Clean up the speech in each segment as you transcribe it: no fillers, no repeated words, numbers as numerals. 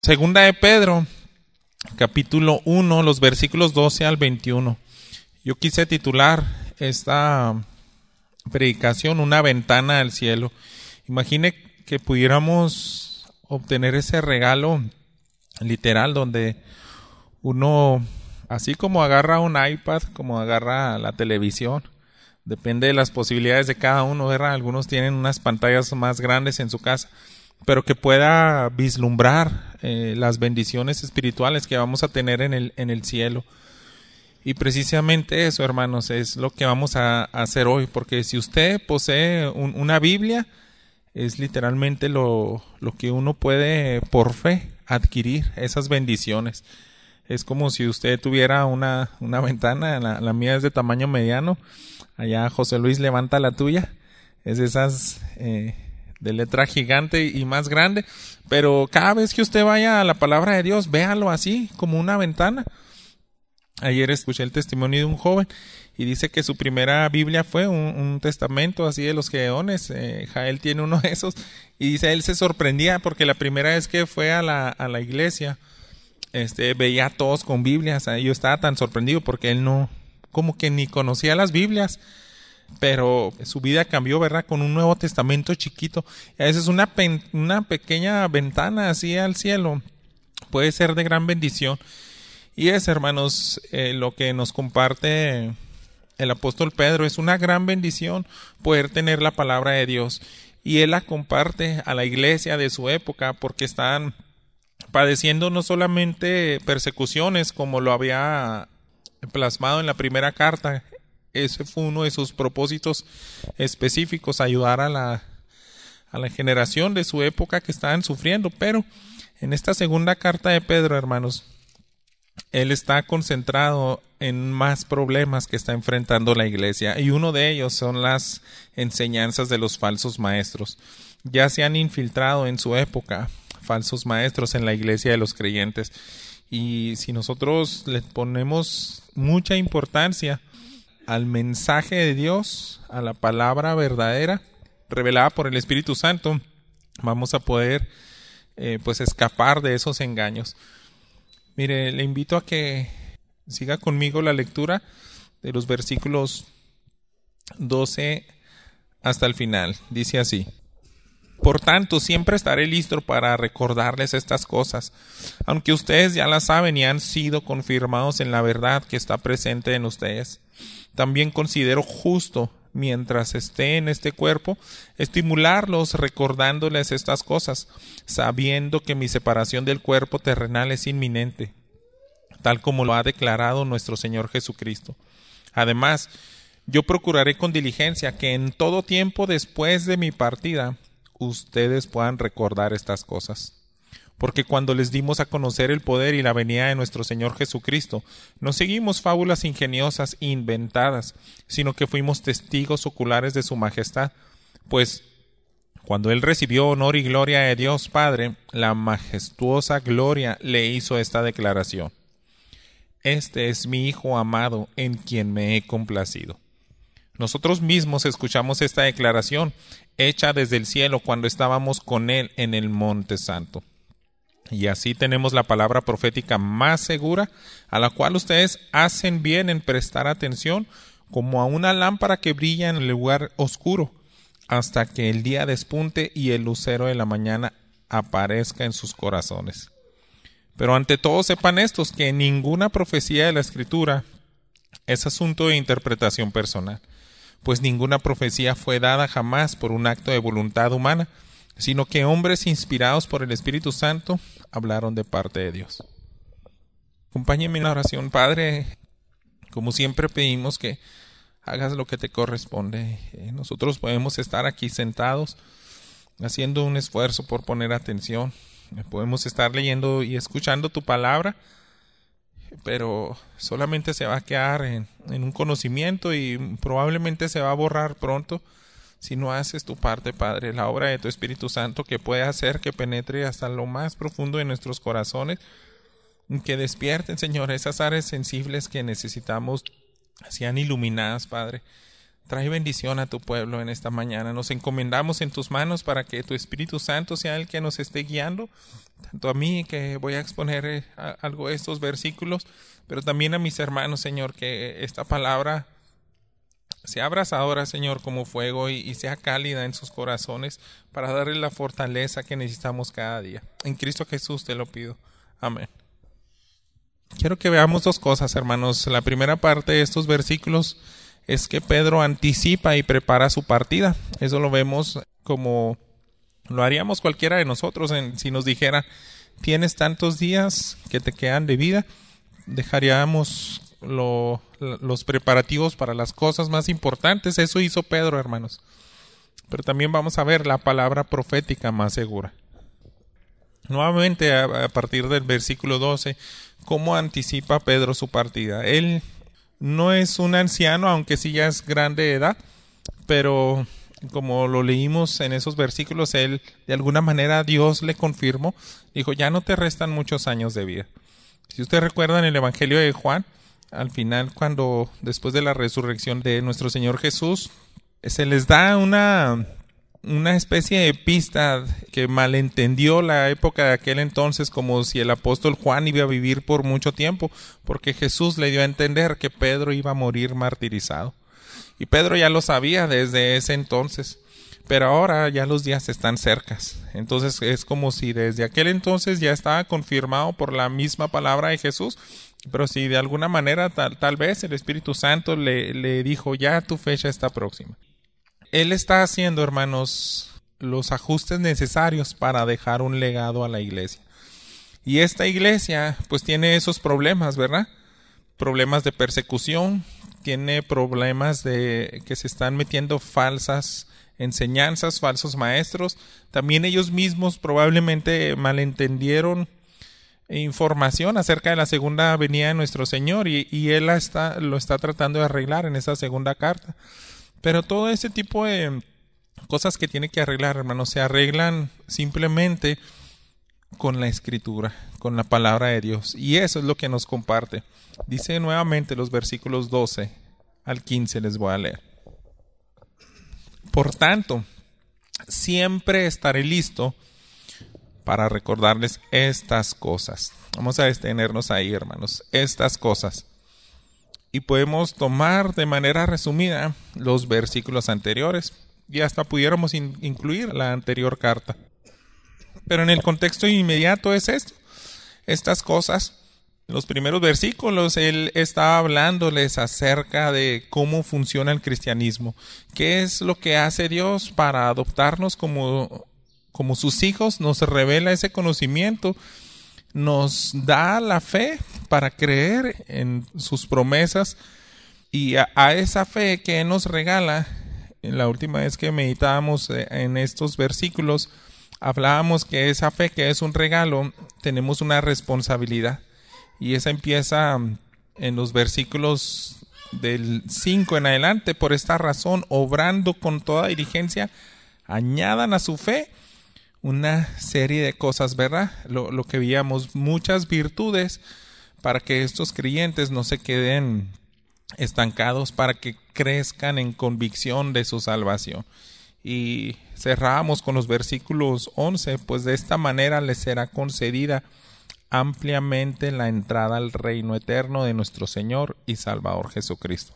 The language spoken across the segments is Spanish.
Segunda de Pedro, capítulo 1, los versículos 12 al 21. Yo quise titular esta predicación Una ventana al cielo. Imagine que pudiéramos obtener ese regalo literal donde uno, así como agarra un iPad, como agarra la televisión, depende de las posibilidades de cada uno, ¿verdad? Algunos tienen unas pantallas más grandes en su casa, pero que pueda vislumbrar las bendiciones espirituales que vamos a tener en el cielo. Y precisamente eso, hermanos, es lo que vamos a hacer hoy, porque si usted posee una Biblia, es literalmente lo que uno puede por fe adquirir, esas bendiciones. Es como si usted tuviera una ventana, la mía es de tamaño mediano, allá José Luis levanta la tuya, es de esas de letra gigante y más grande, pero cada vez que usted vaya a la palabra de Dios, véalo así, como una ventana. Ayer escuché el testimonio de un joven y dice que su primera Biblia fue un testamento así de los Gedeones. Jael tiene uno de esos y dice él se sorprendía porque la primera vez que fue a la iglesia veía a todos con Biblias. Yo estaba tan sorprendido porque él no, como que ni conocía las Biblias, pero su vida cambió, ¿verdad? Con un Nuevo Testamento chiquito. Y a veces una pequeña ventana así al cielo puede ser de gran bendición. Y hermanos, lo que nos comparte el apóstol Pedro es una gran bendición poder tener la palabra de Dios. Y él la comparte a la iglesia de su época porque están padeciendo no solamente persecuciones como lo había plasmado en la primera carta. Ese fue uno de sus propósitos específicos, ayudar a la generación de su época que estaban sufriendo. Pero en esta segunda carta de Pedro, hermanos, él está concentrado en más problemas que está enfrentando la iglesia, y uno de ellos son las enseñanzas de los falsos maestros. Ya se han infiltrado en su época falsos maestros en la iglesia de los creyentes, y si nosotros le ponemos mucha importancia al mensaje de Dios, a la palabra verdadera revelada por el Espíritu Santo, vamos a poder escapar de esos engaños. Mire, le invito a que siga conmigo la lectura de los versículos 12 hasta el final. Dice así: Por tanto, siempre estaré listo para recordarles estas cosas, aunque ustedes ya las saben y han sido confirmados en la verdad que está presente en ustedes. También considero justo, mientras esté en este cuerpo, estimularlos recordándoles estas cosas, sabiendo que mi separación del cuerpo terrenal es inminente, tal como lo ha declarado nuestro Señor Jesucristo. Además, yo procuraré con diligencia que en todo tiempo después de mi partida ustedes puedan recordar estas cosas. Porque cuando les dimos a conocer el poder y la venida de nuestro Señor Jesucristo, no seguimos fábulas ingeniosas e inventadas, sino que fuimos testigos oculares de su majestad. Pues cuando Él recibió honor y gloria de Dios Padre, la majestuosa gloria le hizo esta declaración: Este es mi Hijo amado, en quien me he complacido. Nosotros mismos escuchamos esta declaración, hecha desde el cielo cuando estábamos con Él en el Monte Santo. Y así tenemos la palabra profética más segura, a la cual ustedes hacen bien en prestar atención, como a una lámpara que brilla en el lugar oscuro, hasta que el día despunte y el lucero de la mañana aparezca en sus corazones. Pero ante todo sepan estos, que ninguna profecía de la Escritura es asunto de interpretación personal, pues ninguna profecía fue dada jamás por un acto de voluntad humana, sino que hombres inspirados por el Espíritu Santo hablaron de parte de Dios. Acompáñenme en la oración. Padre, como siempre pedimos que hagas lo que te corresponde. Nosotros podemos estar aquí sentados haciendo un esfuerzo por poner atención. Podemos estar leyendo y escuchando tu palabra, pero solamente se va a quedar en un conocimiento y probablemente se va a borrar pronto si no haces tu parte, Padre, la obra de tu Espíritu Santo, que puede hacer que penetre hasta lo más profundo de nuestros corazones, que despierten, Señor, esas áreas sensibles que necesitamos sean iluminadas, Padre. Trae bendición a tu pueblo en esta mañana. Nos encomendamos en tus manos para que tu Espíritu Santo sea el que nos esté guiando, tanto a mí, que voy a exponer algo de estos versículos, pero también a mis hermanos, Señor, que esta palabra sea abrasadora, Señor, como fuego y sea cálida en sus corazones para darles la fortaleza que necesitamos cada día. En Cristo Jesús te lo pido. Amén. Quiero que veamos dos cosas, hermanos. La primera parte de estos versículos es que Pedro anticipa y prepara su partida. Eso lo vemos como lo haríamos cualquiera de nosotros. Si nos dijera, tienes tantos días que te quedan de vida, dejaríamos los preparativos para las cosas más importantes. Eso hizo Pedro, hermanos. Pero también vamos a ver la palabra profética más segura. Nuevamente, a partir del versículo 12, ¿cómo anticipa Pedro su partida? Él no es un anciano, aunque sí ya es grande de edad, pero como lo leímos en esos versículos, él de alguna manera Dios le confirmó, dijo, ya no te restan muchos años de vida. Si usted recuerda en el Evangelio de Juan, al final, cuando después de la resurrección de nuestro Señor Jesús, se les da una especie de pista que malentendió la época de aquel entonces, como si el apóstol Juan iba a vivir por mucho tiempo, porque Jesús le dio a entender que Pedro iba a morir martirizado. Y Pedro ya lo sabía desde ese entonces, pero ahora ya los días están cercas. Entonces es como si desde aquel entonces ya estaba confirmado por la misma palabra de Jesús, pero si de alguna manera tal vez el Espíritu Santo le dijo, ya tu fecha está próxima. Él está haciendo, hermanos, los ajustes necesarios para dejar un legado a la iglesia. Y esta iglesia, pues tiene esos problemas, ¿verdad? Problemas de persecución, tiene problemas de que se están metiendo falsas enseñanzas, falsos maestros. También ellos mismos probablemente malentendieron información acerca de la segunda venida de nuestro Señor y Él lo está tratando de arreglar en esa segunda carta. Pero todo ese tipo de cosas que tiene que arreglar, hermanos, se arreglan simplemente con la Escritura, con la palabra de Dios. Y eso es lo que nos comparte. Dice nuevamente los versículos 12 al 15, les voy a leer. Por tanto, siempre estaré listo para recordarles estas cosas. Vamos a detenernos ahí, hermanos. Estas cosas. Y podemos tomar de manera resumida los versículos anteriores y hasta pudiéramos incluir la anterior carta. Pero en el contexto inmediato es esto. Estas cosas, los primeros versículos, él está hablándoles acerca de cómo funciona el cristianismo. ¿Qué es lo que hace Dios para adoptarnos como sus hijos? Nos revela ese conocimiento. Nos da la fe para creer en sus promesas y a esa fe que nos regala. La última vez que meditábamos en estos versículos, hablábamos que esa fe que es un regalo, tenemos una responsabilidad y esa empieza en los versículos del 5 en adelante. Por esta razón, obrando con toda diligencia, añadan a su fe una serie de cosas, ¿verdad? Lo que veíamos, muchas virtudes para que estos creyentes no se queden estancados, para que crezcan en convicción de su salvación. Y cerramos con los versículos 11, pues de esta manera les será concedida ampliamente la entrada al reino eterno de nuestro Señor y Salvador Jesucristo.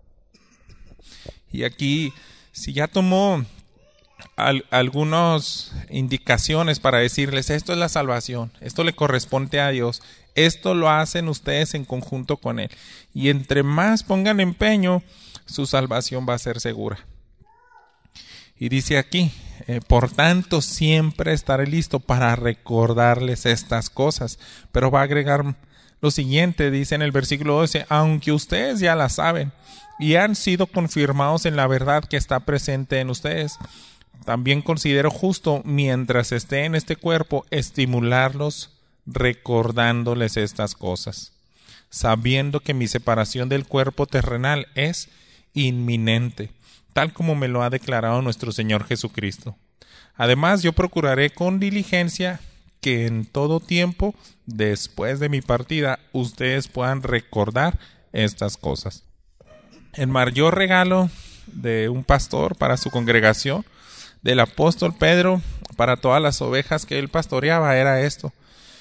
Y aquí, si ya tomó algunas indicaciones para decirles, esto es la salvación, esto le corresponde a Dios, esto lo hacen ustedes en conjunto con Él, y entre más pongan empeño, su salvación va a ser segura. Y dice aquí, por tanto siempre estaré listo para recordarles estas cosas, pero va a agregar lo siguiente, dice en el versículo 12, aunque ustedes ya la saben y han sido confirmados en la verdad que está presente en ustedes, también considero justo, mientras esté en este cuerpo, estimularlos recordándoles estas cosas, sabiendo que mi separación del cuerpo terrenal es inminente, tal como me lo ha declarado nuestro Señor Jesucristo. Además, yo procuraré con diligencia que en todo tiempo, después de mi partida, ustedes puedan recordar estas cosas. El mayor regalo de un pastor para su congregación, del apóstol Pedro para todas las ovejas que él pastoreaba, era esto: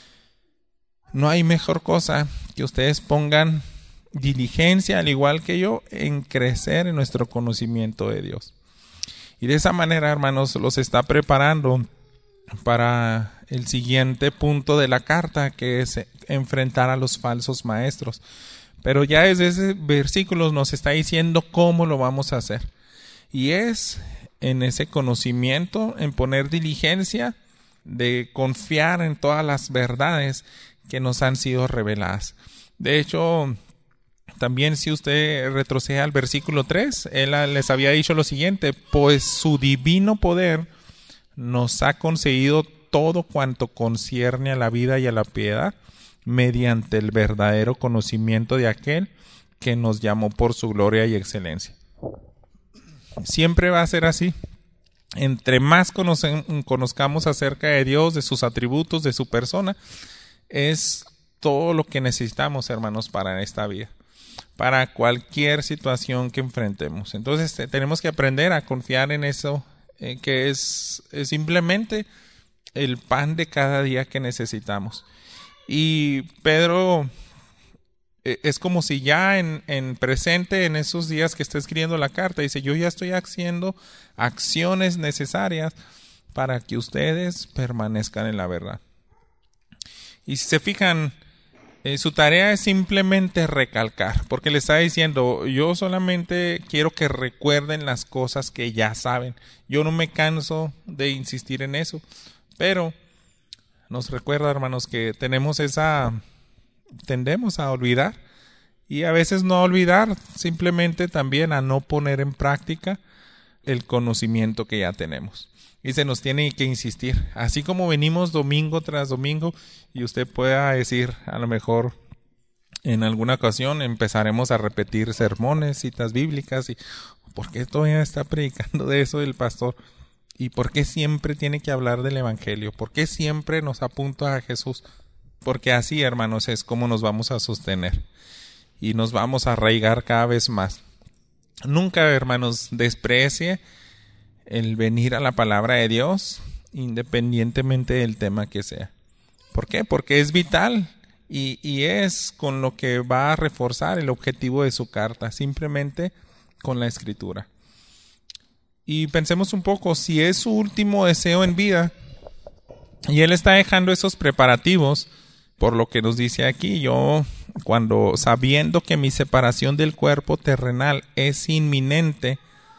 no hay mejor cosa que ustedes pongan diligencia, al igual que yo, en crecer en nuestro conocimiento de Dios. Y de esa manera, hermanos, los está preparando para el siguiente punto de la carta, que es enfrentar a los falsos maestros. Pero ya desde ese versículo nos está diciendo cómo lo vamos a hacer. Y es en ese conocimiento, en poner diligencia, de confiar en todas las verdades que nos han sido reveladas. De hecho, también si usted retrocede al versículo 3, él les había dicho lo siguiente: pues su divino poder nos ha concedido todo cuanto concierne a la vida y a la piedad, mediante el verdadero conocimiento de aquel que nos llamó por su gloria y excelencia. Siempre va a ser así. Entre más conozcamos acerca de Dios, de sus atributos, de su persona, es todo lo que necesitamos, hermanos, para esta vida, para cualquier situación que enfrentemos. Entonces tenemos que aprender a confiar en eso, que es simplemente el pan de cada día que necesitamos. Y Pedro es como si ya en presente, en esos días que está escribiendo la carta, dice: yo ya estoy haciendo acciones necesarias para que ustedes permanezcan en la verdad. Y si se fijan, su tarea es simplemente recalcar, porque le está diciendo: yo solamente quiero que recuerden las cosas que ya saben. Yo no me canso de insistir en eso, pero nos recuerda, hermanos, que tendemos a olvidar, y a veces no olvidar, simplemente también a no poner en práctica el conocimiento que ya tenemos. Y se nos tiene que insistir, así como venimos domingo tras domingo, y usted pueda decir, a lo mejor en alguna ocasión empezaremos a repetir sermones, citas bíblicas, y ¿por qué todavía está predicando de eso el pastor? ¿Y por qué siempre tiene que hablar del evangelio? ¿Por qué siempre nos apunta a Jesús? Porque así, hermanos, es como nos vamos a sostener y nos vamos a arraigar cada vez más. Nunca, hermanos, desprecie el venir a la palabra de Dios, independientemente del tema que sea. ¿Por qué? Porque es vital y es con lo que va a reforzar el objetivo de su carta, simplemente con la Escritura. Y pensemos un poco, si es su último deseo en vida y él está dejando esos preparativos, por lo que nos dice aquí: yo, cuando sabiendo que mi separación del cuerpo terrenal es inminente,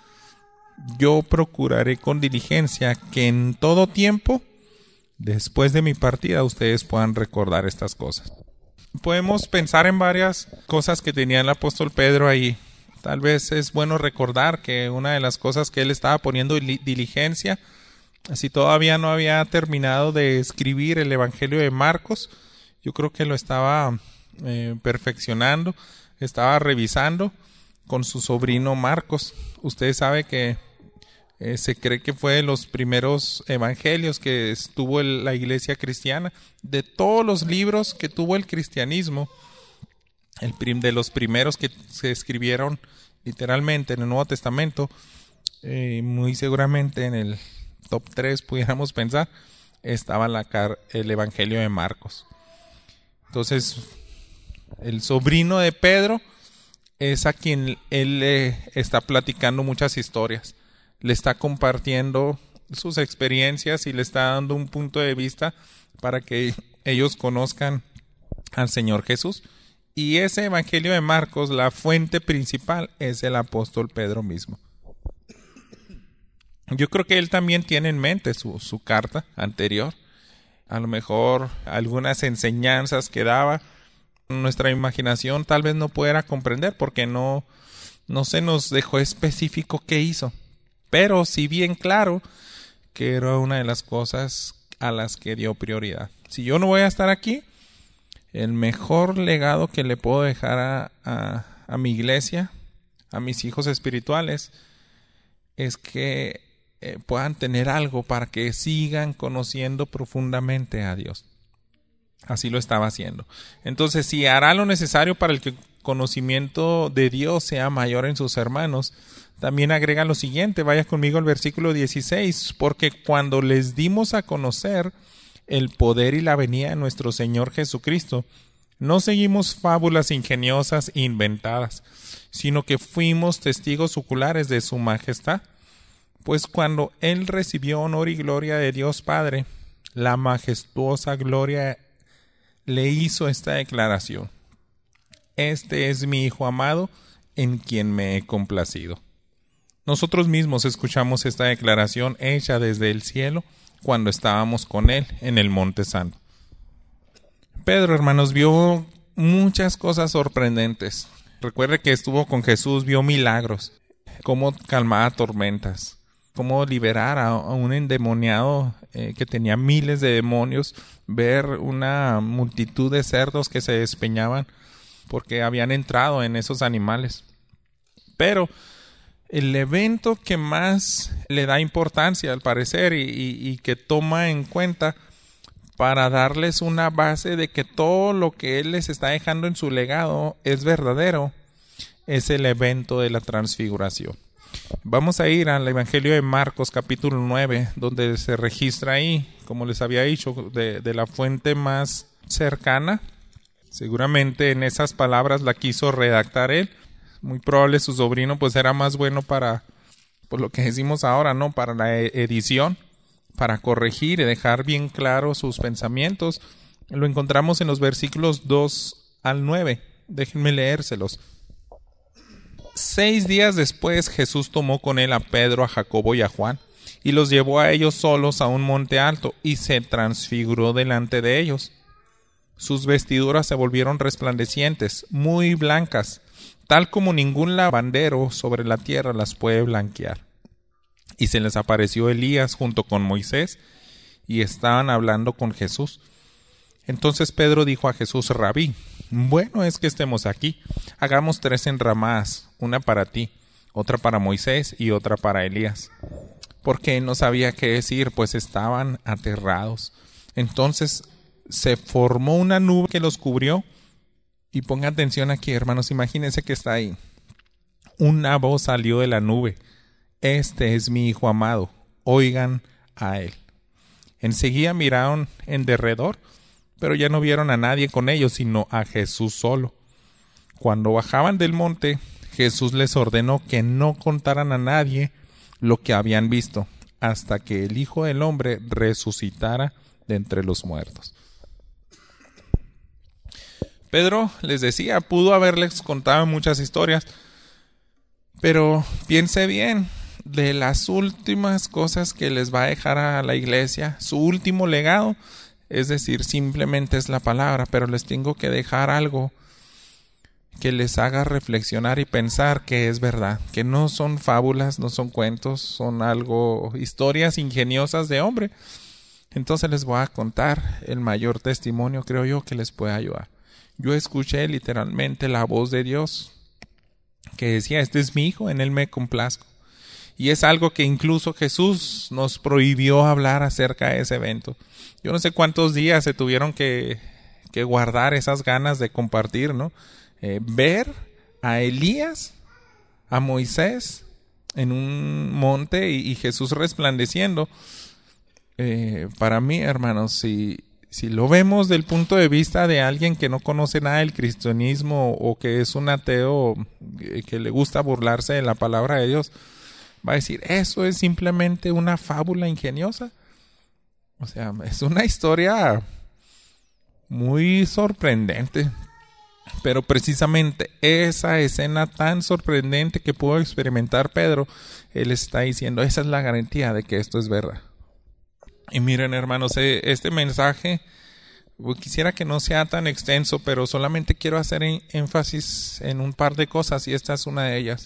yo procuraré con diligencia que en todo tiempo, después de mi partida, ustedes puedan recordar estas cosas. Podemos pensar en varias cosas que tenía el apóstol Pedro ahí. Tal vez es bueno recordar que una de las cosas que él estaba poniendo diligencia, si todavía no había terminado de escribir el Evangelio de Marcos, yo creo que lo estaba perfeccionando, estaba revisando con su sobrino Marcos. Usted sabe que se cree que fue de los primeros evangelios que tuvo la iglesia cristiana. De todos los libros que tuvo el cristianismo, de los primeros que se escribieron literalmente en el Nuevo Testamento, muy seguramente en el top 3 pudiéramos pensar, estaba el Evangelio de Marcos. Entonces, el sobrino de Pedro es a quien él le está platicando muchas historias. Le está compartiendo sus experiencias y le está dando un punto de vista para que ellos conozcan al Señor Jesús. Y ese Evangelio de Marcos, la fuente principal es el apóstol Pedro mismo. Yo creo que él también tiene en mente su carta anterior. A lo mejor algunas enseñanzas que daba, nuestra imaginación tal vez no pudiera comprender porque no se nos dejó específico qué hizo. Pero sí bien claro que era una de las cosas a las que dio prioridad. Si yo no voy a estar aquí, el mejor legado que le puedo dejar a mi iglesia, a mis hijos espirituales, es que puedan tener algo para que sigan conociendo profundamente a Dios. Así lo estaba haciendo. Entonces, si hará lo necesario para el que el conocimiento de Dios sea mayor en sus hermanos, también agrega lo siguiente, vaya conmigo al versículo 16, porque cuando les dimos a conocer el poder y la venida de nuestro Señor Jesucristo, no seguimos fábulas ingeniosas e inventadas, sino que fuimos testigos oculares de su majestad. Pues cuando Él recibió honor y gloria de Dios Padre, la majestuosa gloria le hizo esta declaración: Este es mi Hijo amado, en quien me he complacido. Nosotros mismos escuchamos esta declaración hecha desde el cielo cuando estábamos con Él en el Monte Santo. Pedro, hermanos, vio muchas cosas sorprendentes. Recuerde que estuvo con Jesús, vio milagros, cómo calmaba tormentas, cómo liberar a un endemoniado que tenía miles de demonios, ver una multitud de cerdos que se despeñaban porque habían entrado en esos animales. Pero el evento que más le da importancia, al parecer, y que toma en cuenta para darles una base de que todo lo que Él les está dejando en su legado es verdadero, es el evento de la transfiguración. Vamos a ir al Evangelio de Marcos, capítulo 9, donde se registra ahí, como les había dicho, de la fuente más cercana. Seguramente en esas palabras la quiso redactar él. Muy probable su sobrino pues era más bueno para, por lo que decimos ahora, ¿no? Para la edición, para corregir y dejar bien claros sus pensamientos. Lo encontramos en los versículos 2 al 9. Déjenme leérselos. 6 días después Jesús tomó con él a Pedro, a Jacobo y a Juan, y los llevó a ellos solos a un monte alto, y se transfiguró delante de ellos. Sus vestiduras se volvieron resplandecientes, muy blancas, tal como ningún lavandero sobre la tierra las puede blanquear. Y se les apareció Elías junto con Moisés, y estaban hablando con Jesús. Entonces Pedro dijo a Jesús: Rabí, bueno es que estemos aquí. Hagamos 3 enramadas, una para ti, otra para Moisés y otra para Elías. Porque él no sabía qué decir, pues estaban aterrados. Entonces se formó una nube que los cubrió. Y ponga atención aquí, hermanos, imagínense que está ahí. Una voz salió de la nube: Este es mi Hijo amado, oigan a él. Enseguida miraron en derredor, pero ya no vieron a nadie con ellos, sino a Jesús solo. Cuando bajaban del monte, Jesús les ordenó que no contaran a nadie lo que habían visto, hasta que el Hijo del Hombre resucitara de entre los muertos. Pedro, les decía, pudo haberles contado muchas historias, pero piense bien, de las últimas cosas que les va a dejar a la iglesia, su último legado, es decir, simplemente es la palabra, pero les tengo que dejar algo que les haga reflexionar y pensar que es verdad, que no son fábulas, no son cuentos, son historias ingeniosas de hombre. Entonces les voy a contar el mayor testimonio, creo yo, que les puede ayudar. Yo escuché literalmente la voz de Dios que decía: Este es mi Hijo, en él me complazco. Y es algo que incluso Jesús nos prohibió hablar acerca de ese evento. Yo no sé cuántos días se tuvieron que guardar esas ganas de compartir, ¿no? Ver a Elías, a Moisés en un monte y Jesús resplandeciendo. Para mí, hermanos, si lo vemos del punto de vista de alguien que no conoce nada del cristianismo o que es un ateo que le gusta burlarse de la palabra de Dios, va a decir: eso es simplemente una fábula ingeniosa. O sea, es una historia muy sorprendente. Pero precisamente esa escena tan sorprendente que pudo experimentar Pedro, él está diciendo: esa es la garantía de que esto es verdad. Y miren, hermanos, este mensaje quisiera que no sea tan extenso, pero solamente quiero hacer énfasis en un par de cosas, y esta es una de ellas.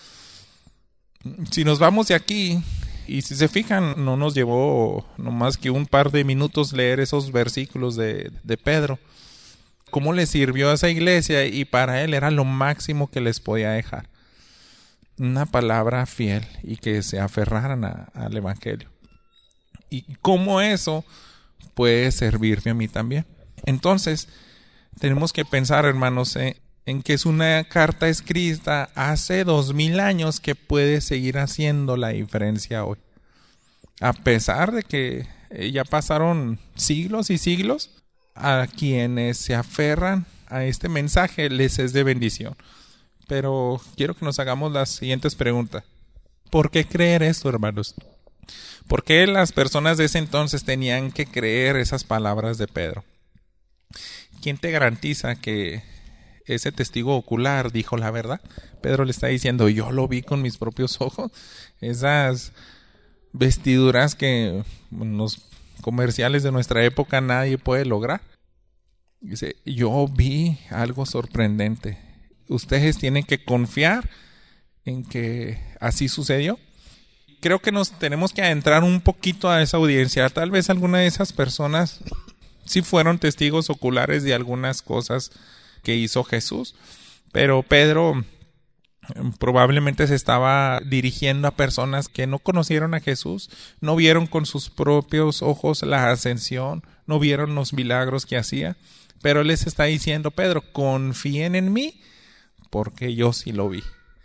Si nos vamos de aquí, y si se fijan, no nos llevó nomás que un par de minutos leer esos versículos de Pedro. ¿Cómo le sirvió a esa iglesia? Y para él era lo máximo que les podía dejar. Una palabra fiel y que se aferraran al Evangelio. Y cómo eso puede servirme a mí también. Entonces, tenemos que pensar, hermanos, en que es una carta escrita hace 2000 años que puede seguir haciendo la diferencia hoy. A pesar de que ya pasaron siglos y siglos, a quienes se aferran a este mensaje les es de bendición. Pero quiero que nos hagamos las siguientes preguntas. ¿Por qué creer esto, hermanos? ¿Por qué las personas de ese entonces tenían que creer esas palabras de Pedro? ¿Quién te garantiza que ese testigo ocular dijo la verdad? Pedro le está diciendo, yo lo vi con mis propios ojos. Esas vestiduras que en los comerciales de nuestra época nadie puede lograr. Dice, yo vi algo sorprendente. Ustedes tienen que confiar en que así sucedió. Creo que nos tenemos que adentrar un poquito a esa audiencia. Tal vez alguna de esas personas sí fueron testigos oculares de algunas cosas que hizo Jesús, pero Pedro probablemente se estaba dirigiendo a personas que no conocieron a Jesús, no vieron con sus propios ojos la ascensión, no vieron los milagros que hacía, pero él les está diciendo, Pedro, confíen en mí, porque yo sí lo vi.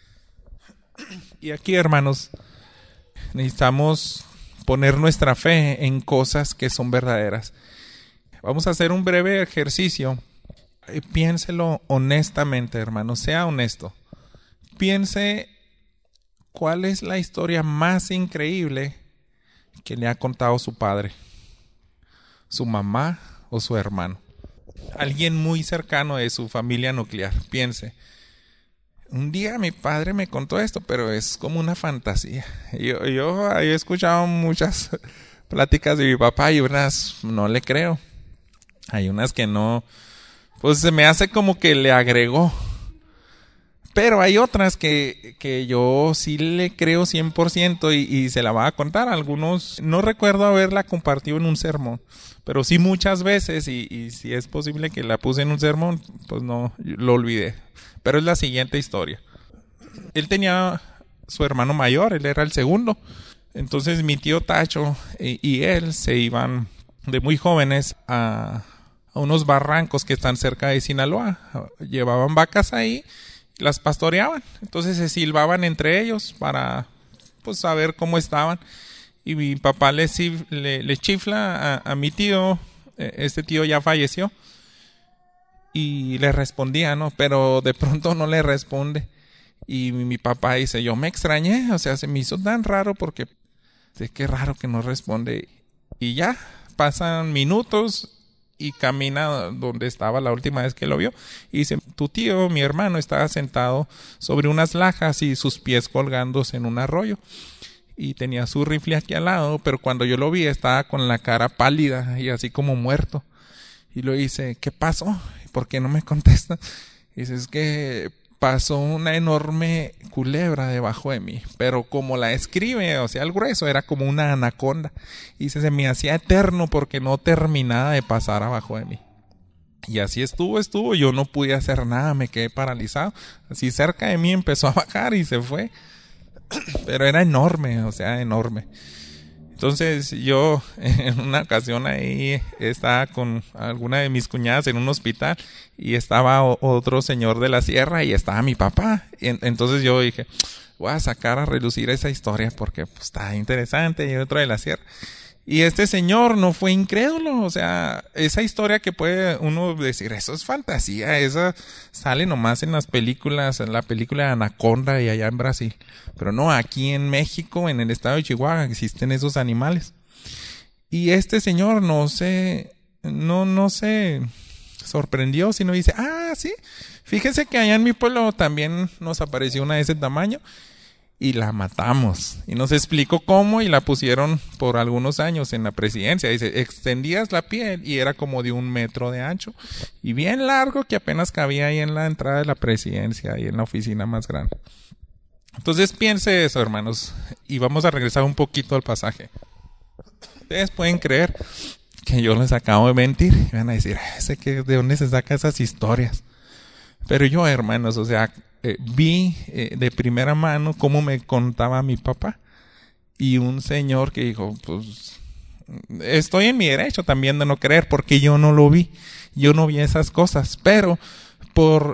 Y aquí, hermanos, necesitamos poner nuestra fe en cosas que son verdaderas. Vamos a hacer un breve ejercicio. Piénselo honestamente, hermano, sea honesto. Piense cuál es la historia más increíble que le ha contado su padre, su mamá o su hermano. Alguien muy cercano de su familia nuclear. Piense, un día mi padre me contó esto, pero es como una fantasía. Yo he escuchado muchas pláticas de mi papá y unas no le creo. Hay unas que no, pues se me hace como que le agregó. Pero hay otras que yo sí le creo 100% y se la va a contar. Algunos, no recuerdo haberla compartido en un sermón, pero sí muchas veces y si es posible que la puse en un sermón, pues no, lo olvidé. Pero es la siguiente historia. Él tenía su hermano mayor, él era el segundo. Entonces mi tío Tacho y él se iban de muy jóvenes a unos barrancos que están cerca de Sinaloa. Llevaban vacas ahí, las pastoreaban. Entonces se silbaban entre ellos para pues saber cómo estaban. Y mi papá le chifla a mi tío. Este tío ya falleció. Y le respondía, ¿no? Pero de pronto no le responde. Y mi papá dice, yo me extrañé. O sea, se me hizo tan raro porque qué raro que no responde. Y ya, pasan minutos y camina donde estaba la última vez que lo vio. Y dice, tu tío, mi hermano, estaba sentado sobre unas lajas y sus pies colgándose en un arroyo. Y tenía su rifle aquí al lado, pero cuando yo lo vi estaba con la cara pálida y así como muerto. Y lo dice, ¿qué pasó? ¿Por qué no me contesta? Y dice, es que pasó una enorme culebra debajo de mí, pero como la escribe, o sea, el grueso era como una anaconda. Y dice, se me hacía eterno porque no terminaba de pasar abajo de mí. Y así estuvo, yo no pude hacer nada, me quedé paralizado. Así cerca de mí empezó a bajar y se fue. Pero era enorme, o sea, enorme. Entonces yo en una ocasión ahí estaba con alguna de mis cuñadas en un hospital y estaba otro señor de la sierra y estaba mi papá. Entonces yo dije, voy a sacar a relucir esa historia porque pues, está interesante y otro de la sierra. Y este señor no fue incrédulo, o sea, esa historia que puede uno decir, eso es fantasía, esa sale nomás en las películas, en la película de Anaconda y allá en Brasil. Pero no, aquí en México, en el estado de Chihuahua, existen esos animales. Y este señor no se sorprendió, sino dice, sí, fíjese que allá en mi pueblo también nos apareció una de ese tamaño. Y la matamos. Y nos explicó cómo y la pusieron por algunos años en la presidencia. Dice, extendías la piel y era como de 1 metro de ancho. Y bien largo que apenas cabía ahí en la entrada de la presidencia y en la oficina más grande. Entonces piense eso, hermanos. Y vamos a regresar un poquito al pasaje. Ustedes pueden creer que yo les acabo de mentir. Y van a decir, ¿de dónde se saca esas historias? Pero yo, hermanos, o sea... vi de primera mano cómo me contaba mi papá y un señor que dijo, pues estoy en mi derecho también de no creer porque yo no lo vi, yo no vi esas cosas, pero por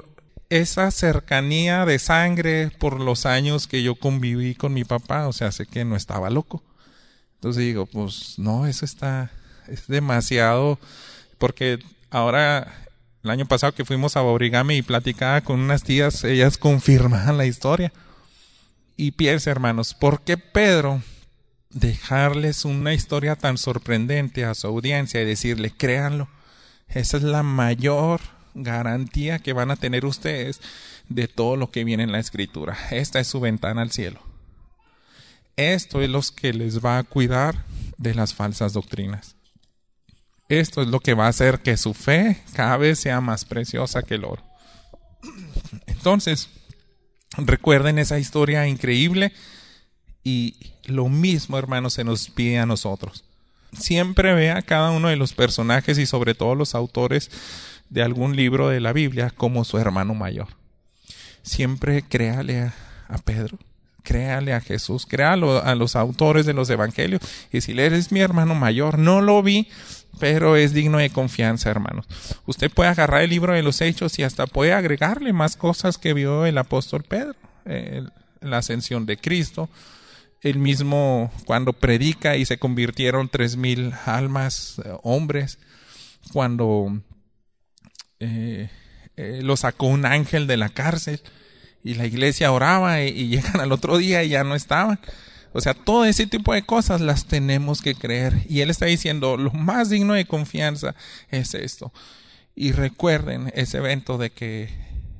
esa cercanía de sangre por los años que yo conviví con mi papá, o sea, sé que no estaba loco. Entonces digo, pues no, es demasiado, porque ahora, el año pasado que fuimos a Baurigame y platicaba con unas tías, ellas confirmaban la historia. Y piensa, hermanos, ¿por qué Pedro dejarles una historia tan sorprendente a su audiencia y decirle, créanlo? Esa es la mayor garantía que van a tener ustedes de todo lo que viene en la Escritura. Esta es su ventana al cielo. Esto es lo que les va a cuidar de las falsas doctrinas. Esto es lo que va a hacer que su fe cada vez sea más preciosa que el oro. Entonces, recuerden esa historia increíble y lo mismo, hermanos, se nos pide a nosotros. Siempre vea a cada uno de los personajes y sobre todo los autores de algún libro de la Biblia como su hermano mayor. Siempre créale a Pedro. Créale a Jesús, créalo a los autores de los evangelios. Y si él es mi hermano mayor, no lo vi, pero es digno de confianza, hermanos. Usted puede agarrar el libro de los Hechos y hasta puede agregarle más cosas que vio el apóstol Pedro. La ascensión de Cristo, el mismo cuando predica y se convirtieron 3,000 almas, hombres, cuando lo sacó un ángel de la cárcel. Y la iglesia oraba y llegan al otro día y ya no estaban. O sea, todo ese tipo de cosas las tenemos que creer. Y él está diciendo, lo más digno de confianza es esto. Y recuerden ese evento de que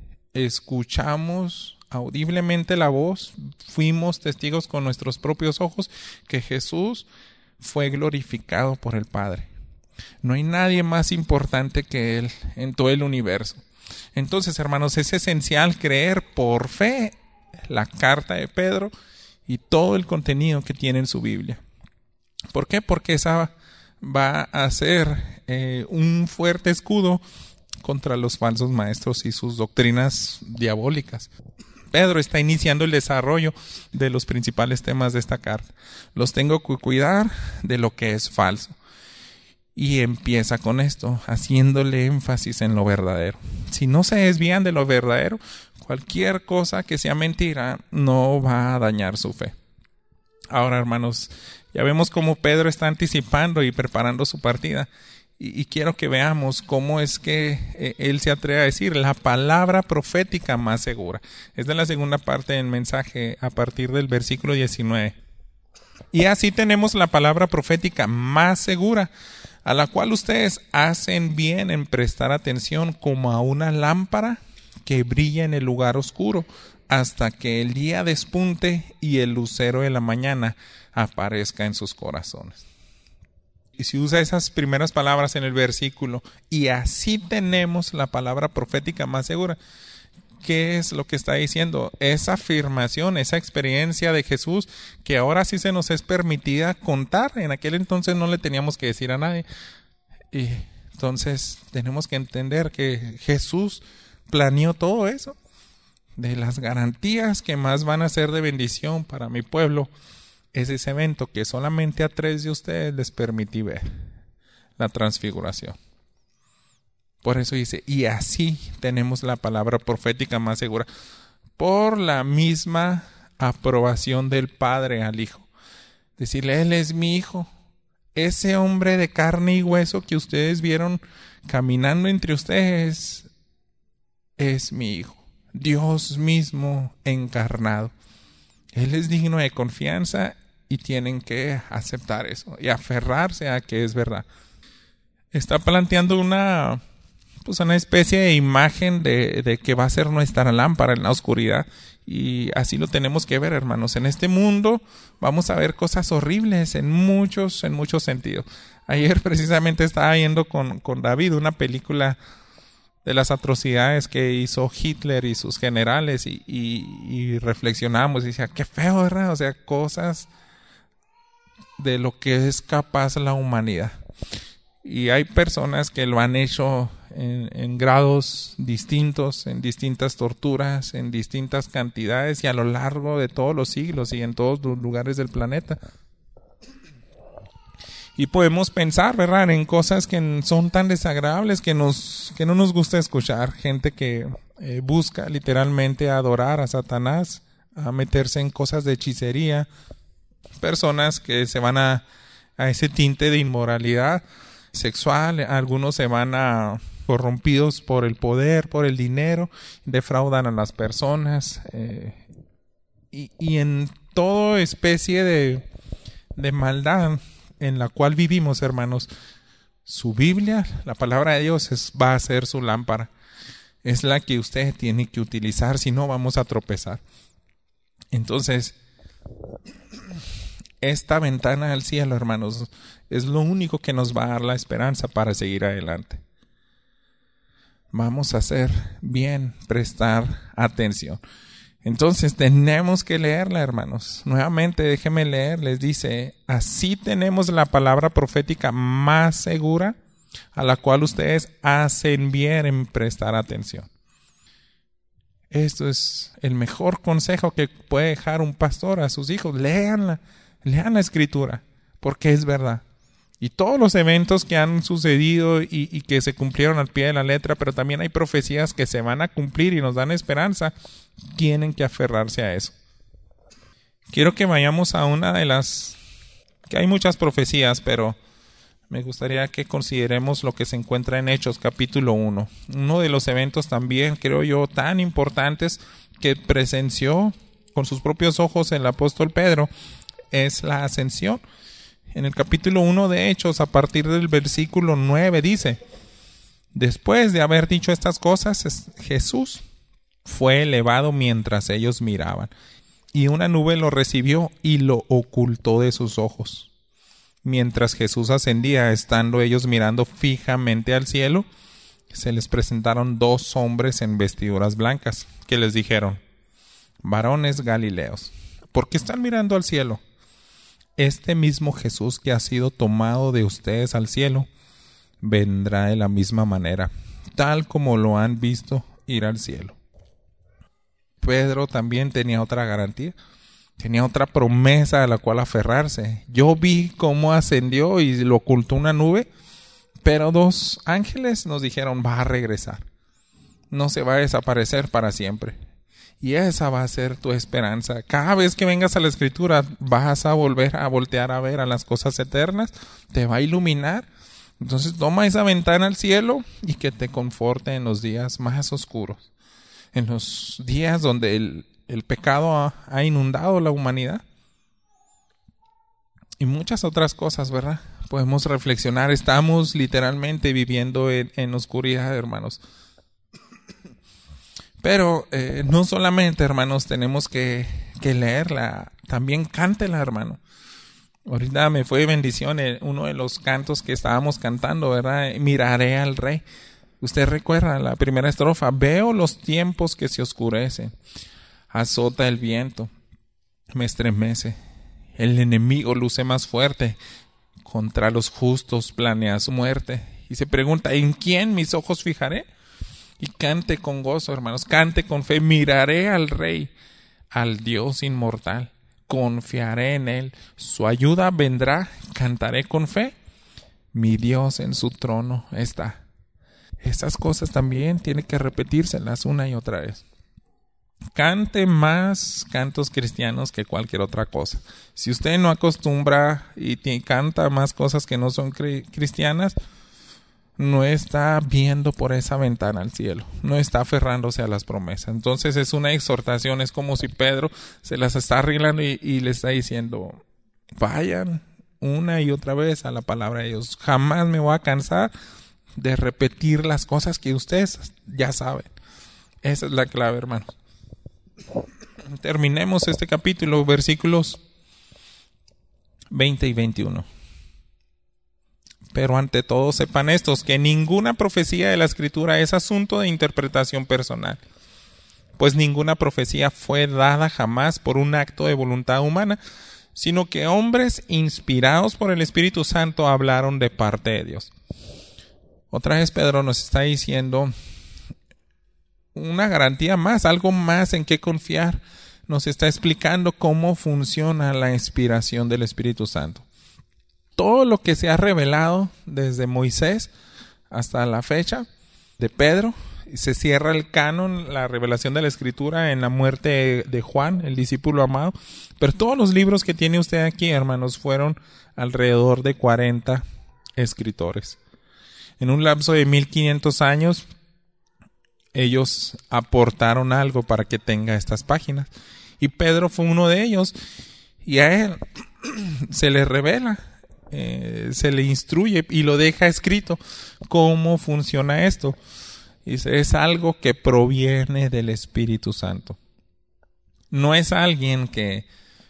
escuchamos audiblemente la voz, fuimos testigos con nuestros propios ojos que Jesús fue glorificado por el Padre. No hay nadie más importante que Él en todo el universo. Entonces, hermanos, es esencial creer por fe la carta de Pedro y todo el contenido que tiene en su Biblia. ¿Por qué? Porque esa va a ser un fuerte escudo contra los falsos maestros y sus doctrinas diabólicas. Pedro está iniciando el desarrollo de los principales temas de esta carta. Los tengo que cuidar de lo que es falso. Y empieza con esto, haciéndole énfasis en lo verdadero. Si no se desvían de lo verdadero, cualquier cosa que sea mentira no va a dañar su fe. Ahora, hermanos, ya vemos cómo Pedro está anticipando y preparando su partida. Y quiero que veamos cómo es que él se atreve a decir la palabra profética más segura. Es de la segunda parte del mensaje a partir del versículo 19. Y así tenemos la palabra profética más segura, a la cual ustedes hacen bien en prestar atención como a una lámpara que brilla en el lugar oscuro hasta que el día despunte y el lucero de la mañana aparezca en sus corazones. Y si usa esas primeras palabras en el versículo, y así tenemos la palabra profética más segura, ¿qué es lo que está diciendo? Esa afirmación, esa experiencia de Jesús que ahora sí se nos es permitida contar. En aquel entonces no le teníamos que decir a nadie. Y entonces tenemos que entender que Jesús planeó todo eso. De las garantías que más van a ser de bendición para mi pueblo, es ese evento que solamente a 3 de ustedes les permití ver. La transfiguración. Por eso dice, y así tenemos la palabra profética más segura, por la misma aprobación del Padre al Hijo. Decirle, Él es mi Hijo, ese hombre de carne y hueso que ustedes vieron caminando entre ustedes, es mi Hijo, Dios mismo encarnado. Él es digno de confianza y tienen que aceptar eso y aferrarse a que es verdad. Está planteando una especie de imagen de que va a ser nuestra lámpara en la oscuridad. Y así lo tenemos que ver, hermanos. En este mundo vamos a ver cosas horribles en muchos sentidos. Ayer precisamente estaba viendo con David una película de las atrocidades que hizo Hitler y sus generales y reflexionamos y decía, qué feo, ¿verdad? O sea, cosas de lo que es capaz la humanidad. Y hay personas que lo han hecho en grados distintos, en distintas torturas, en distintas cantidades y a lo largo de todos los siglos y en todos los lugares del planeta. Y podemos pensar, ¿verdad?, en cosas que son tan desagradables que no nos gusta escuchar. Gente que busca literalmente adorar a Satanás, a meterse en cosas de hechicería. Personas que se van a ese tinte de inmoralidad sexual. Algunos se van corrompidos por el poder, por el dinero, defraudan a las personas. Y en toda especie de maldad en la cual vivimos, hermanos, su Biblia, la palabra de Dios, va a ser su lámpara. Es la que usted tiene que utilizar, si no vamos a tropezar. Entonces, esta ventana al cielo, hermanos, es lo único que nos va a dar la esperanza para seguir adelante. Vamos a hacer bien, prestar atención. Entonces tenemos que leerla, hermanos. Nuevamente déjenme leer, les dice, así tenemos la palabra profética más segura, a la cual ustedes hacen bien en prestar atención. Esto es el mejor consejo que puede dejar un pastor a sus hijos. Lean la escritura, porque es verdad. Y todos los eventos que han sucedido y que se cumplieron al pie de la letra, pero también hay profecías que se van a cumplir y nos dan esperanza, tienen que aferrarse a eso. Quiero que vayamos a una de las... que hay muchas profecías, pero me gustaría que consideremos lo que se encuentra en Hechos capítulo 1. Uno de los eventos también, creo yo, tan importantes que presenció con sus propios ojos el apóstol Pedro es la ascensión. En el capítulo 1 de Hechos, a partir del versículo 9, dice: después de haber dicho estas cosas, Jesús fue elevado mientras ellos miraban, y una nube lo recibió y lo ocultó de sus ojos. Mientras Jesús ascendía, estando ellos mirando fijamente al cielo, se les presentaron dos hombres en vestiduras blancas, que les dijeron: varones galileos, ¿por qué están mirando al cielo? Este mismo Jesús que ha sido tomado de ustedes al cielo, vendrá de la misma manera, tal como lo han visto ir al cielo. Pedro también tenía otra garantía, tenía otra promesa a la cual aferrarse. Yo vi cómo ascendió y lo ocultó una nube, pero dos ángeles nos dijeron: va a regresar, no se va a desaparecer para siempre. Y esa va a ser tu esperanza. Cada vez que vengas a la Escritura vas a volver a voltear a ver a las cosas eternas, te va a iluminar. Entonces toma esa ventana al cielo y que te conforte en los días más oscuros, en los días donde el pecado ha inundado la humanidad. Y muchas otras cosas, ¿verdad? Podemos reflexionar. Estamos literalmente viviendo en oscuridad, hermanos. Pero no solamente, hermanos, tenemos que leerla, también cántela, hermano. Ahorita me fue bendición uno de los cantos que estábamos cantando, ¿verdad? Miraré al Rey. Usted recuerda la primera estrofa: veo los tiempos que se oscurecen, azota el viento, me estremece, el enemigo luce más fuerte, contra los justos planea su muerte. Y se pregunta: ¿en quién mis ojos fijaré? Y cante con gozo, hermanos, cante con fe: miraré al Rey, al Dios inmortal, confiaré en Él, su ayuda vendrá, cantaré con fe, mi Dios en su trono está. Estas cosas también tienen que repetírselas una y otra vez. Cante más cantos cristianos que cualquier otra cosa. Si usted no acostumbra y canta más cosas que no son cristianas, no está viendo por esa ventana al cielo, no está aferrándose a las promesas. Entonces es una exhortación, es como si Pedro se las está arreglando y le está diciendo: vayan una y otra vez a la palabra de Dios. Jamás me voy a cansar de repetir las cosas que ustedes ya saben. Esa es la clave, hermanos. Terminemos este capítulo, versículos 20 y 21. Pero ante todo sepan estos, que ninguna profecía de la Escritura es asunto de interpretación personal, pues ninguna profecía fue dada jamás por un acto de voluntad humana, sino que hombres inspirados por el Espíritu Santo hablaron de parte de Dios. Otra vez Pedro nos está diciendo una garantía más, algo más en qué confiar. Nos está explicando cómo funciona la inspiración del Espíritu Santo. todo lo que se ha revelado desde Moisés hasta la fecha de Pedro. Se cierra el canon, la revelación de la Escritura en la muerte de Juan, el discípulo amado. Pero todos los libros que tiene usted aquí, hermanos, fueron alrededor de 40 escritores. En un lapso de 1500 años, ellos aportaron algo para que tenga estas páginas. Y Pedro fue uno de ellos. Y a él se le revela, se le instruye y lo deja escrito cómo funciona esto. Es algo que proviene del Espíritu Santo. No es alguien que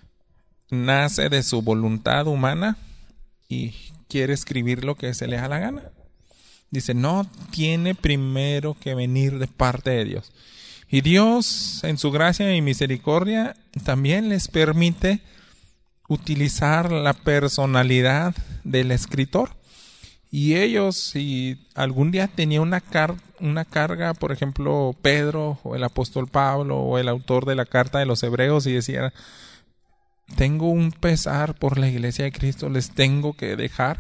nace de su voluntad humana y quiere escribir lo que se le da la gana. Dice, no, tiene primero que venir de parte de Dios. Y Dios, en su gracia y misericordia, también les permite utilizar la personalidad del escritor. Y ellos, si algún día tenía una carga, por ejemplo, Pedro o el apóstol Pablo o el autor de la carta de los Hebreos, y decía, tengo un pesar por la iglesia de Cristo, les tengo que dejar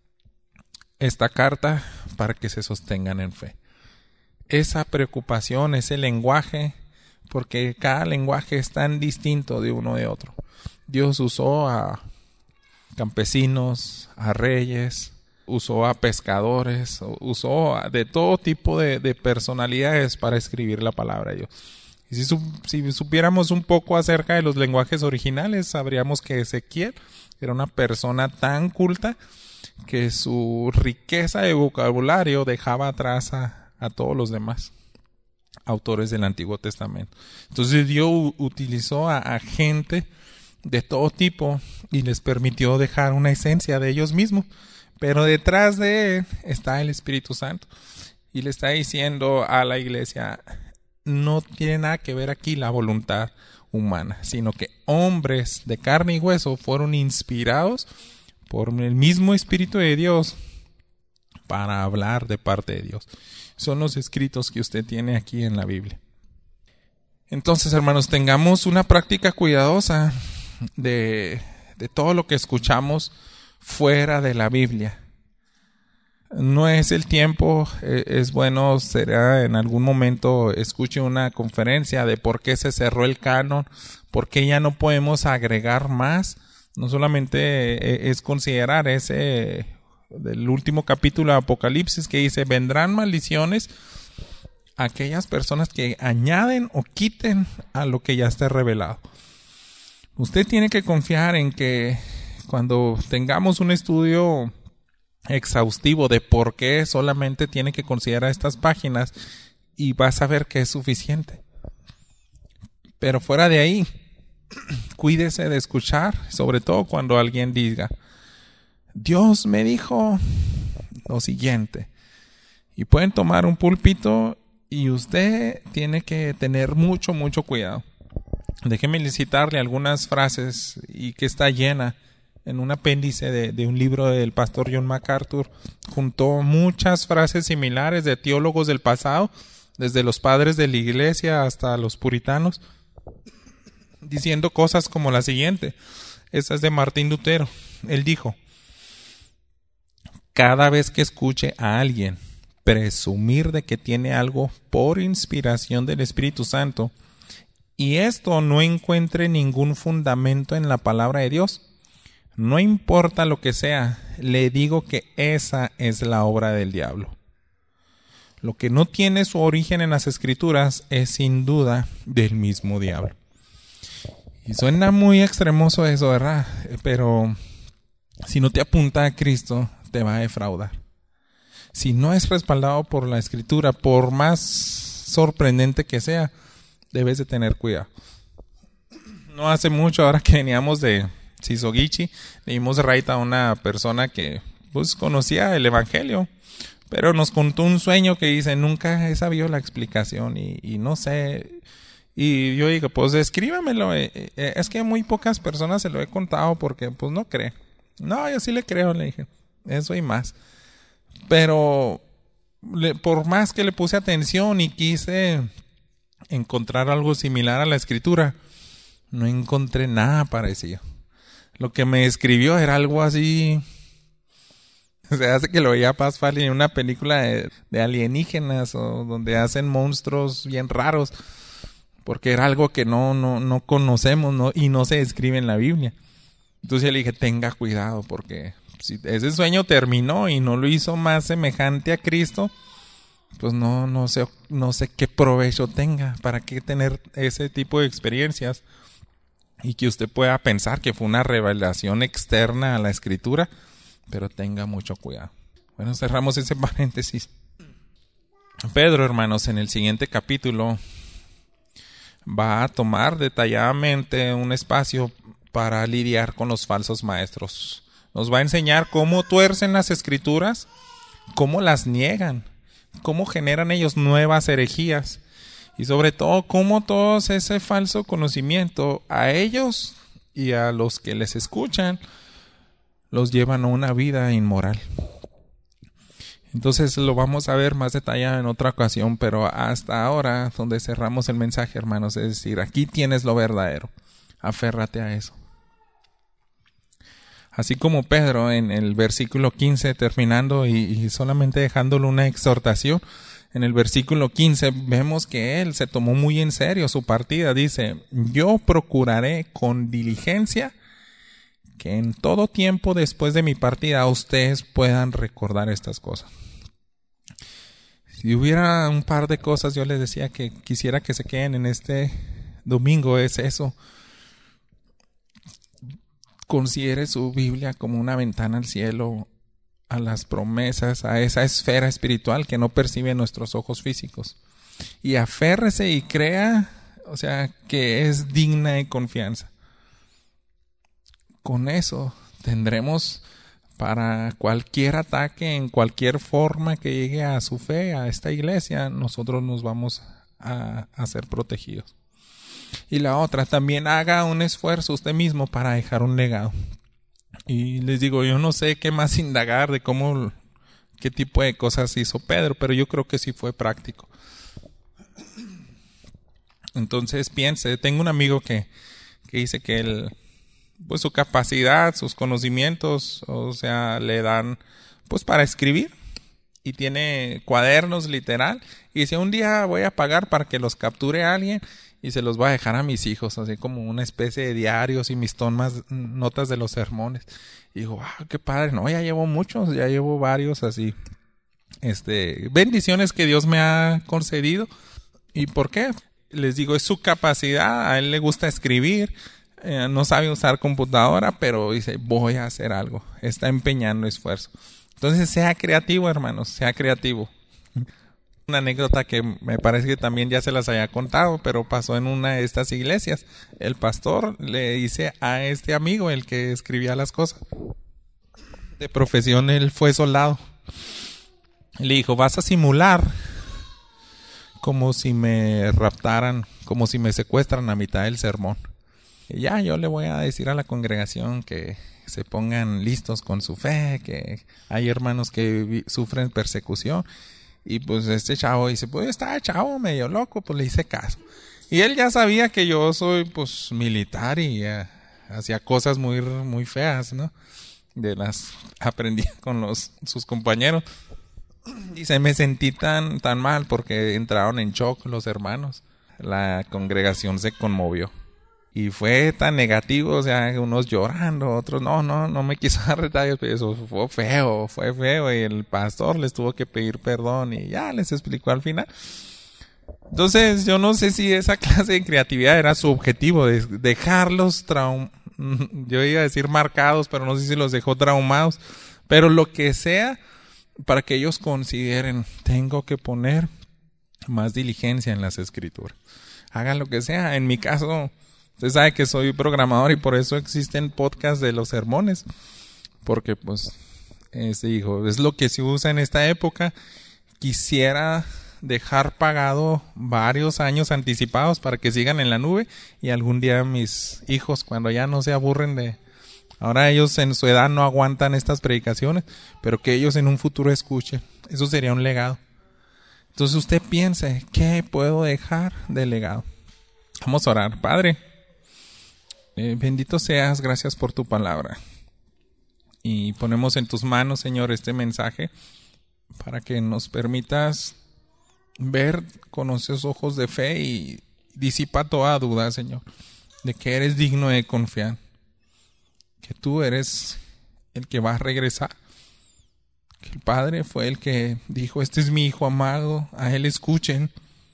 esta carta para que se sostengan en fe. Esa preocupación, ese lenguaje, porque cada lenguaje es tan distinto de uno de otro. Dios usó a campesinos, a reyes, usó a pescadores, usó de todo tipo de personalidades para escribir la palabra de Dios. Y si supiéramos un poco acerca de los lenguajes originales, sabríamos que Ezequiel era una persona tan culta que su riqueza de vocabulario dejaba atrás a todos los demás autores del Antiguo Testamento. Entonces Dios utilizó a gente de todo tipo y les permitió dejar una esencia de ellos mismos. Pero detrás de él está el Espíritu Santo. Y le está diciendo a la iglesia, no tiene nada que ver aquí la voluntad humana, sino que hombres de carne y hueso fueron inspirados por el mismo Espíritu de Dios para hablar de parte de Dios. Son los escritos que usted tiene aquí en la Biblia. Entonces, hermanos, tengamos una práctica cuidadosa de todo lo que escuchamos fuera de la Biblia. No es el tiempo, es bueno, será en algún momento escuche una conferencia de por qué se cerró el canon, por qué ya no podemos agregar más. No solamente es considerar ese del último capítulo de Apocalipsis que dice, vendrán maldiciones a aquellas personas que añaden o quiten a lo que ya esté revelado. Usted tiene que confiar en que cuando tengamos un estudio exhaustivo de por qué solamente tiene que considerar estas páginas y vas a ver que es suficiente. Pero fuera de ahí, cuídese de escuchar, sobre todo cuando alguien diga, Dios me dijo lo siguiente. Y pueden tomar un púlpito y usted tiene que tener mucho cuidado. Déjeme citarle algunas frases y que está llena en un apéndice de un libro del pastor John MacArthur. Juntó muchas frases similares de teólogos del pasado, desde los padres de la iglesia hasta los puritanos, diciendo cosas como la siguiente. Esta es de Martín Lutero. Él dijo, cada vez que escuche a alguien presumir de que tiene algo por inspiración del Espíritu Santo y esto no encuentre ningún fundamento en la palabra de Dios, no importa lo que sea, le digo que esa es la obra del diablo. Lo que no tiene su origen en las Escrituras es sin duda del mismo diablo. Y suena muy extremoso eso, ¿verdad? Pero si no te apunta a Cristo, te va a defraudar. Si no es respaldado por la Escritura, por más sorprendente que sea, debes de tener cuidado. No hace mucho, ahora que veníamos de Shisogichi, le dimos raid a una persona que pues conocía el Evangelio, pero nos contó un sueño que dice, nunca he sabido la explicación y no sé. Y yo digo, pues escríbamelo. Es que a muy pocas personas se lo he contado porque pues no cree. No, yo sí le creo, le dije. Eso y más. Pero por más que le puse atención y quise encontrar algo similar a la Escritura, no encontré nada parecido. Lo que me escribió era algo así Se hace que lo veía más fácil en una película de alienígenas o donde hacen monstruos bien raros, porque era algo que no conocemos, ¿no? Y no se describe en la Biblia. Entonces yo le dije, tenga cuidado, porque si ese sueño terminó y no lo hizo más semejante a Cristo, pues no sé qué provecho tenga. ¿Para qué tener ese tipo de experiencias? Y que usted pueda pensar que fue una revelación externa a la Escritura, pero tenga mucho cuidado. Bueno, cerramos ese paréntesis. Pedro, hermanos, en el siguiente capítulo va a tomar detalladamente un espacio para lidiar con los falsos maestros. Nos va a enseñar cómo tuercen las Escrituras, cómo las niegan, cómo generan ellos nuevas herejías y sobre todo cómo todo ese falso conocimiento a ellos y a los que les escuchan los llevan a una vida inmoral. Entonces lo vamos a ver más detallado en otra ocasión, pero hasta ahora donde cerramos el mensaje, hermanos, es decir, aquí tienes lo verdadero, aférrate a eso. Así como Pedro en el versículo 15, terminando y solamente dejándolo una exhortación, en el versículo 15 vemos que él se tomó muy en serio su partida. Dice, yo procuraré con diligencia que en todo tiempo después de mi partida ustedes puedan recordar estas cosas. Si hubiera un par de cosas, yo les decía que quisiera que se queden en este domingo, es eso. Considere su Biblia como una ventana al cielo, a las promesas, a esa esfera espiritual que no perciben nuestros ojos físicos. Y aférrese y crea, o sea, que es digna de confianza. Con eso tendremos para cualquier ataque, en cualquier forma que llegue a su fe, a esta iglesia, nosotros nos vamos a ser protegidos. Y la otra, también haga un esfuerzo usted mismo para dejar un legado. Y les digo, yo no sé qué más indagar de qué tipo de cosas hizo Pedro, pero yo creo que sí fue práctico. Entonces piense, tengo un amigo que dice que él, pues su capacidad, sus conocimientos, o sea, le dan pues para escribir y tiene cuadernos literal y dice, un día voy a pagar para que los capture a alguien y se los voy a dejar a mis hijos, así como una especie de diarios y mis notas de los sermones. Y digo, wow, qué padre, no, ya llevo muchos, ya llevo varios así, bendiciones que Dios me ha concedido. ¿Y por qué? Les digo, es su capacidad, a él le gusta escribir, no sabe usar computadora, pero dice, voy a hacer algo, está empeñando esfuerzo. Entonces sea creativo, hermanos, sea creativo. Una anécdota que me parece que también ya se las había contado, pero pasó en una de estas iglesias. El pastor le dice a este amigo, el que escribía las cosas, de profesión él fue soldado, le dijo, vas a simular como si me raptaran, como si me secuestran a mitad del sermón. Y ya yo le voy a decir a la congregación que se pongan listos con su fe, que hay hermanos que sufren persecución. Y pues este chavo dice, pues está chavo, medio loco, pues le hice caso. Y él ya sabía que yo soy pues militar y hacía cosas muy, muy feas, ¿no? De las aprendí con sus compañeros. Dice, me sentí tan mal porque entraron en shock los hermanos. La congregación se conmovió. Y fue tan negativo, o sea, unos llorando, otros no me quiso dar detalles, pero eso fue feo, y el pastor les tuvo que pedir perdón y ya les explicó al final. Entonces, yo no sé si esa clase de creatividad era su objetivo, de dejarlos yo iba a decir marcados, pero no sé si los dejó traumados, pero lo que sea, para que ellos consideren, tengo que poner más diligencia en las escrituras. Hagan lo que sea, en mi caso, usted sabe que soy programador y por eso existen podcasts de los sermones. Porque pues, hijo, es lo que se usa en esta época. Quisiera dejar pagado varios años anticipados para que sigan en la nube. Y algún día mis hijos, cuando ya no se aburren de... Ahora ellos en su edad no aguantan estas predicaciones, pero que ellos en un futuro escuchen. Eso sería un legado. Entonces usted piense, ¿qué puedo dejar de legado? Vamos a orar. Padre, bendito seas, gracias por tu palabra. Y ponemos en tus manos, Señor, este mensaje para que nos permitas ver con esos ojos de fe y disipa toda duda, Señor, de que eres digno de confiar, que tú eres el que va a regresar, que el Padre fue el que dijo: este es mi Hijo amado, a Él escuchen.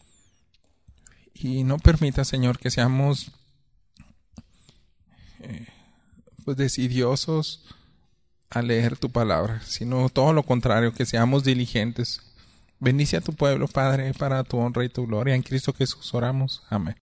Y no permita, Señor, que seamos pues decidiosos a leer tu palabra, sino todo lo contrario, que seamos diligentes. Bendice a tu pueblo, Padre, para tu honra y tu gloria. En Cristo Jesús oramos. Amén.